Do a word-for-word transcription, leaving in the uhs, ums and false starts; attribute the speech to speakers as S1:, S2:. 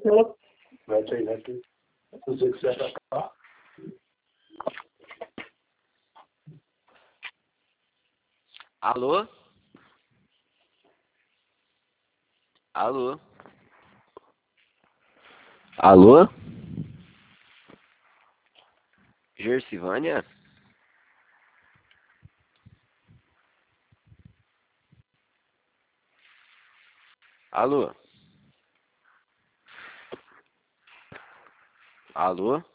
S1: Mete aí, mete aí. Se você quiser pra cá.
S2: Alô? Alô? Alô? Gersivânia? Alô? Alô?